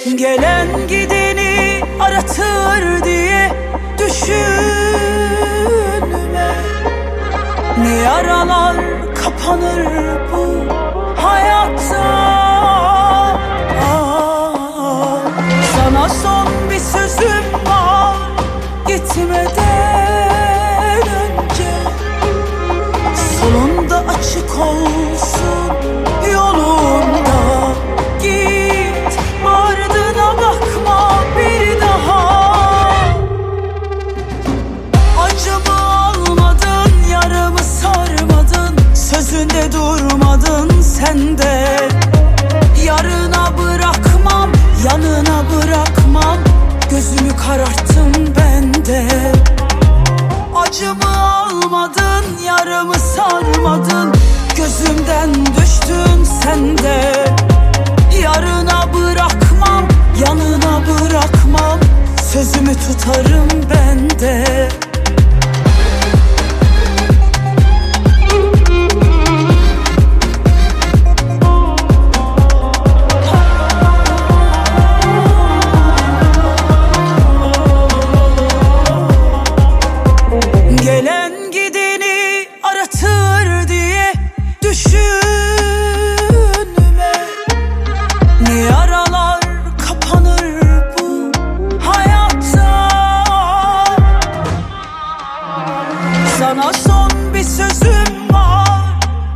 Gelen gideni aratır diye düşünme. Ne yaralar kapanır bu hayatta. Sana son bir sözüm var gitmeden önce. Sonunda açık olsun yolunda. Git ardına bakma bir daha. Acımı almadın, yaramı sarmadın, sözünde durmadın sen de. Yarına bırakmam, yanına bırakmam, gözümü kararttım ben de. Acımı almadın, yaramı sarmadın, gözümden düştün sen de. Yarına bırakmam, yanına bırakmam, sözümü tutarım ben de. Gelen gideni aratır diye düşünme. Ne yaralar kapanır bu hayatta. Sana son bir sözüm var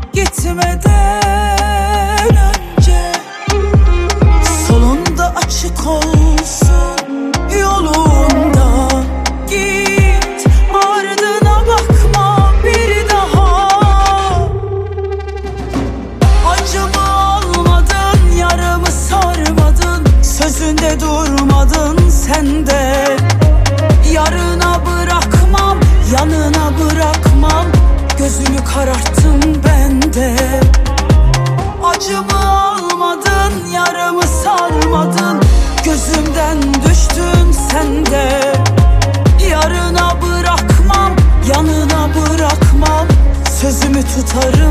gitmeden önce. Solunda açık olsun yolunda. Git ardına bakma bir daha. Acımı almadın, yaramı sarmadın, sözünde durmadın sen de. Yarına bırakmam, yanına bırakmam, gözümü kararttım ben de. Acımı almadın, yaramı sarmadın, gözümden düştün sen de. Yarına bırakmam, yanına bırakmam, sözümü tutarım